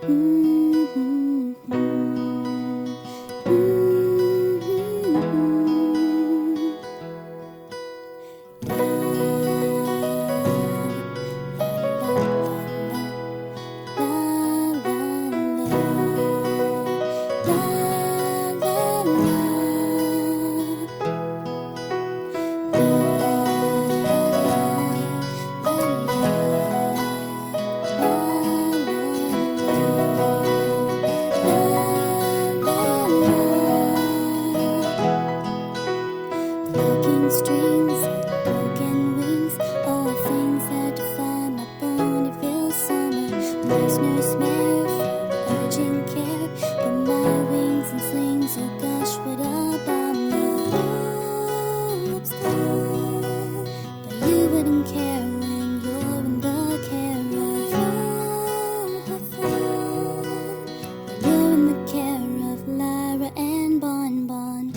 Broken strings and broken wings, all things that define my Bonneville summer. There's no smell from urgent care, but my wings and slings, oh gosh, what a bummer. Oops, but you wouldn't care when you're in the care of when you're in the care of Lyra and Bon Bon.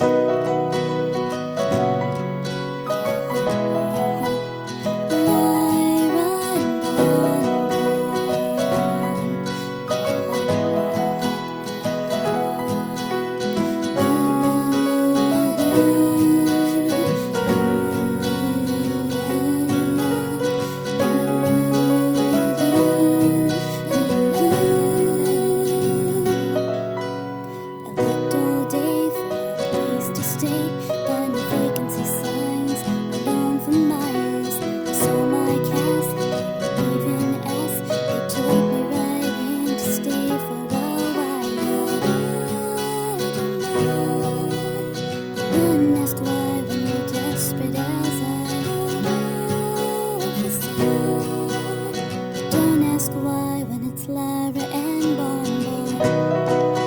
Why when it's Lyra and Bon Bon.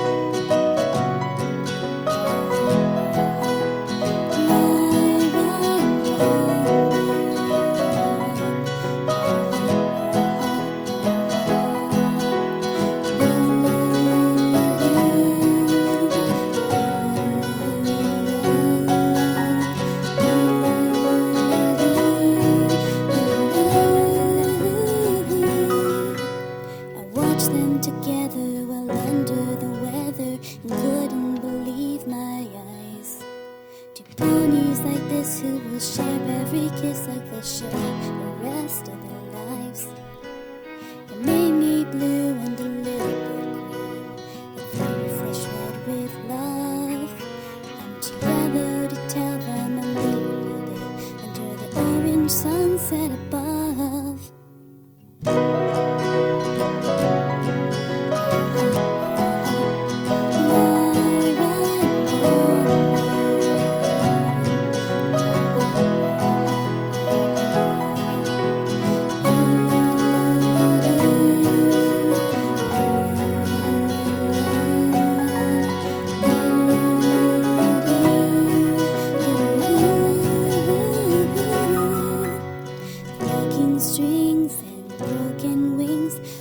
Them together while under the weather and couldn't believe my eyes. Two ponies like this who will share every kiss like they'll share the rest of their lives. It made me blue and a little bit green, a very fresh red with love. I'm too yellow to tell them I'm leaving under the orange sunset above. Strings and broken wings,